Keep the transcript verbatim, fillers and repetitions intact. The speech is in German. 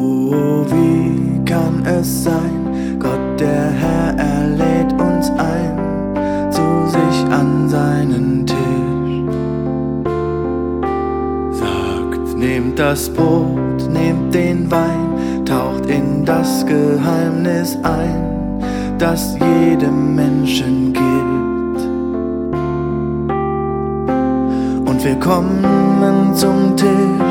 Oh, wie kann es sein? Gott, der Herr, er lädt uns ein zu sich an seinen Tisch. Sagt, nehmt das Brot, nehmt den Wein, taucht in das Geheimnis ein, das jedem Menschen gilt. Und wir kommen zum Tisch